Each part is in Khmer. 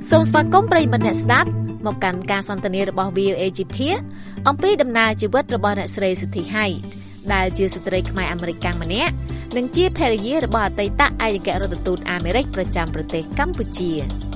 សូមស្វាគមន៍ប្រិយមិត្តអ្នកស្ដាប់មកកាន់ការសន្ទនារបស់ VOA ជាភាគអំពីដំណើរជីវិតរបស់អ្នកស្រីសិទ្ធិ Haidt ដែលជាស្ត្រីខ្មែរអាមេរិកកាំងម្នាក់និងជាភរិយារបស់អតីតឯកអគ្គរដ្ឋទូតអាមេរិកប្រចាំប្រទេសកម្ពុជា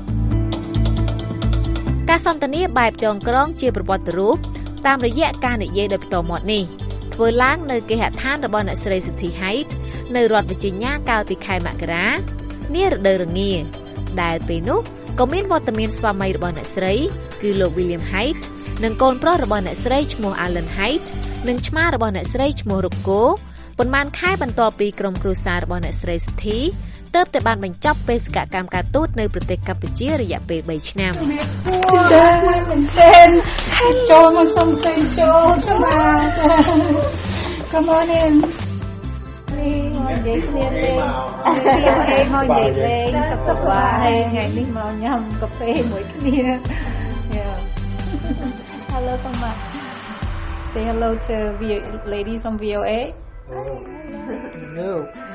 ការសន្ទនាបែបចងក្រងជាប្រវត្តិរូបតាមរយៈការនិយាយដោយផ្ទាល់មាត់នេះធ្វើឡើងនៅគេហដ្ឋានរបស់អ្នកស្រីសិទ្ធិ Haidt នៅរដ្ឋ Virginia កាលពីខែមករានារដូវរងាដែលពេលនោះក៏មានវត្តមានស្វាមីរបស់អ្នកស្រីគឺលោក William Haidt និងកូនប្រុសរបស់អ្នកស្រីឈ្មោះ Alan Haidt និងឆ្មារបស់អ្នកស្រីឈ្មោះ Rocco ប៉ុន្មានខែបន្ទាប់ពីក្រុមគ្រួសាររបស់អ្នកស្រីសិទ្ធិទើបតែបានបញ្ចប់បេសកកម្មការទូតនៅប្រទេសកម្ពុជារយៈពេល3ឆ្នាំចូលមកសុំទៅចូលឆ្មា Come on in ngồi dậyគ្នាលេងngồi dậyលេងសុខសប្បាយថ្ងៃនេះមកញ៉ាំកាហ្វេមួយគ្នា Hello Thomas Say hello to ladies from VOA No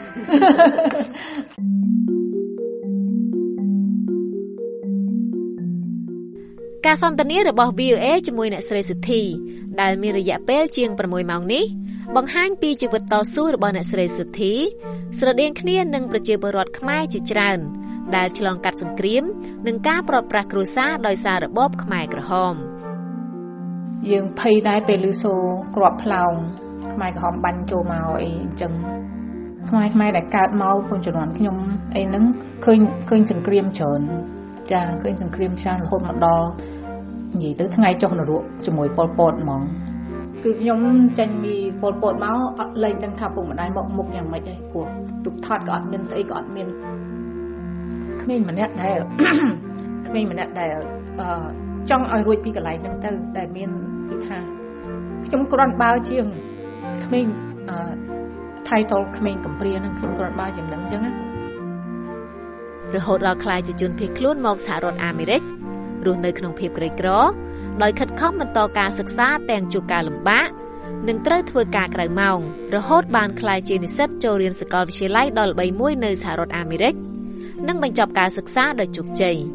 ការសន្ទនារបស់ VOA ជាមួយអ្នកស្រីសិទ្ធិដែលមានរយៈពេលជាង6ម៉ោងនេះបង្ហាញពីជីវិតតស៊ូរបស់អ្នកស្រីសិទ្ធិស្រដៀងគ្នានឹងប្រជាពលរដ្ឋខ្មែរជាច្រើនដែលឆ្លងកាត់សង្គ្រាមនិងការប្រត់ប្រាស់គ្រួសារដោយសាររបបខ្មែរក្រហមយើងភ័យដែរពេលឮសូរគ្រាប់ផ្លោងខ្មែរក្រហមបាញ់ចូលមកអីអញ្ចឹងខ្មែរដែលកើតមកពីជំនាន់ខ្ញុំអីហ្នឹងឃើញសង្គ្រាមច្រើនចាឃើញសង្គ្រាមច្រើនរហូតមកដល់និយាយទៅថ្ងៃចុះនរកជាមួយប៉ុលពតហ្មងគឺខ្ញុំចាញ់ពីប៉ុលពតមកអត់លែងដឹងថាពុកម្ដាយមកមុខយ៉ាងម៉េចទេព្រោះទុកថតក៏អត់មានស្អីក៏អត់មានក្មេងម្នាក់ដែលចង់ឲ្យរួចពីកន្លែងហ្នឹងទៅដែលមានគឺថាខ្ញុំគ្រាន់បើជាងក្មេងtitle ក្មេងកំព្រាហ្នឹងខ្ញុំគ្រាន់បើជាងហ្នឹងអញ្ចឹងណារហូតដល់ខ្លាយជាជនភៀសខ្លួនមកសហរដ្ឋអាមេរិករស់នៅក្នុងភាពក្រីក្រដោយខិតខំបន្តការសិក្សាទាំងជួបការលំបាកនិងត្រូវធ្វើការក្រៅម៉ោងរហូតបានក្លាយជានិស្សិតចូលរៀនសាកលវិទ្យាល័យដ៏ល្បីមួយនៅសហរដ្ឋអាមេរិកនិងបញ្ចប់ការសិក្សាដោយជោគជ័យ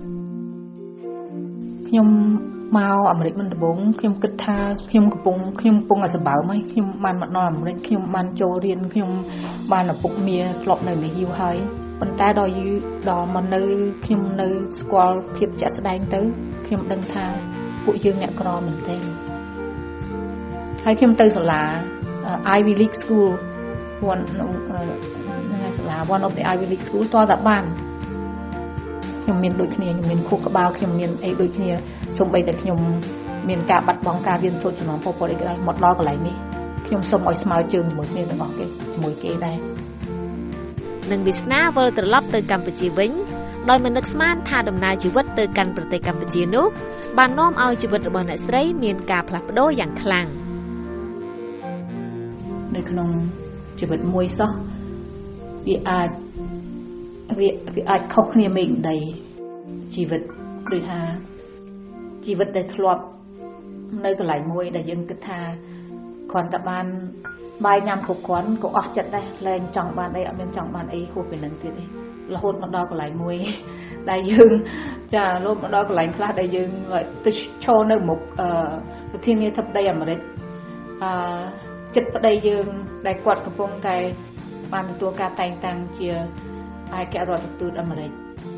ខ្ញុំមកអាមេរិកមុនដំបូងខ្ញុំគិតថាខ្ញុំកំពុងឲ្យសម្បើមហើយខ្ញុំបានមកដល់អាមេរិកខ្ញុំបានចូលរៀនខ្ញុំបានឪពុកមាធ្លាប់នៅនេះយូរហើយប៉ុន្តែដល់មកនៅខ្ញុំនៅស្គាល់ភាពជាក់ស្ដែងទៅខ្ញុំដឹងថាពួកយើងអ្នកក្រមែនទេហើយខ្ញុំទៅសាលា Ivy League School one of the Ivy League School តើតាបានខ្ញុំមានដូចគ្នាខ្ញុំមានខួរក្បាលខ្ញុំមានអីដូចគ្នាសូម្បីតែខ្ញុំមានការបាត់បង់ការរៀនសូត្រចំណងពលអីក៏ដោយមកដល់កន្លែងនេះខ្ញុំសូមឲ្យស្មើជើងជាមួយគ្នាទាំងអស់គេជាមួយគេដែរនឹងវាសនាវិលត្រឡប់ទៅកម្ពុជាវិញដោយមិននឹកស្មានថាដំណើរជីវិតទៅកាន់ប្រទេសកម្ពុជានោះបាននាំឲ្យជីវិតរបស់អ្នកស្រីមានការផ្លាស់ប្ដូរយ៉ាងខ្លាំងនៅក្នុងជីវិតមួយសោះវាអាចខុសគ្នាមេឃដីជីវិតដូចថាជីវិតដែលធ្លាប់នៅកន្លែងមួយដែលយើងគិតថាគ្រាន់តែបានបាយញ៉ាំគ្រប់គ្រាន់ក៏អស់ចិត្តដែរលែងចង់បានអីអត់មានចង់បានអីហួសពីនឹងទៀតទេរហូតមកដល់កន្លែងមួយដែលយើងចារហូតមកដល់កន្លែងខ្លះដែលយើងទៅឈរនៅមុខប្រធានាធិបតីអាមេរិកចិត្តប្តីយើងដែលគាត់កំពុងតែបានទទួលការតែងតាំងជាឯកអគ្គរដ្ឋទូតអាមេរិក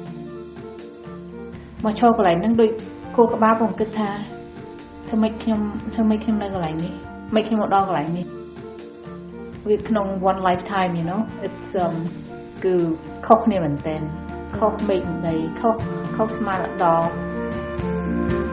មកឈរកន្លែងហ្នឹងដូចគោលក្បាលผมគិតថាធ្វើម៉េចខ្ញុំនៅកន្លែងនេះមិនខ្ញុំមកដល់កន្លែងនេះវាក្នុង one lifetime you know it's គឺខុសគ្នាមែនតើខុសមេឃដីខុសស្មារតី